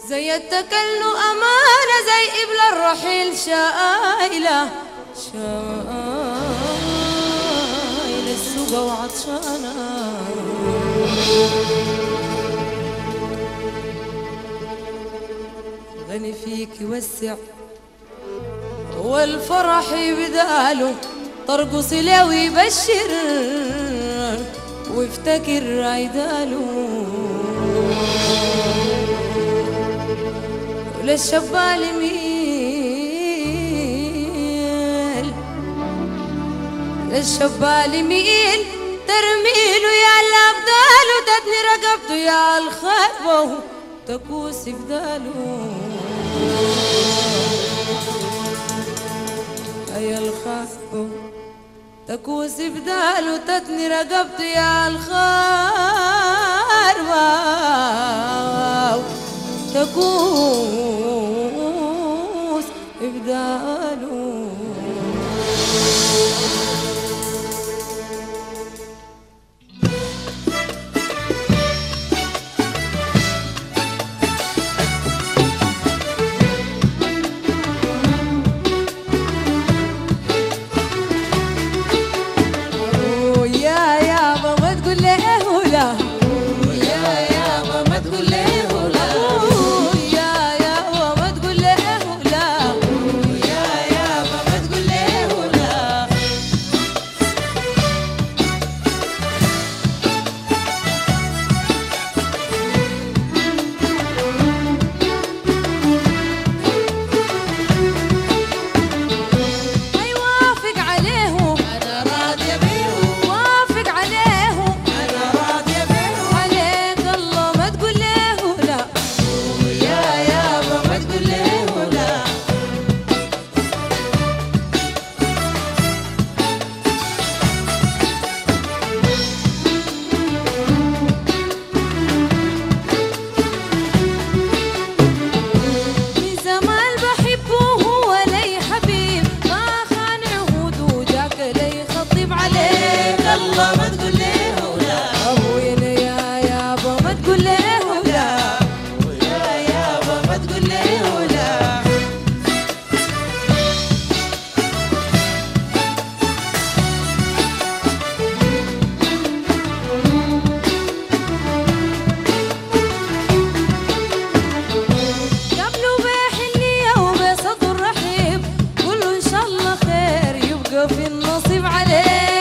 زي التكلو أمانة زي إبل الرحيل شايلة السوق وعطشانة غني فيك يوسع والفرح بداله ترقصي له ويبشر وافتكر عيداله وللشبال يميل للشبال يميل ترميله يا الأبدال وتتني رقبته يا الخطبة تكوس بداله يا الخطبة تكوس بداله تتني رقبته يا الخربة تكوس بداله في النصيب عليه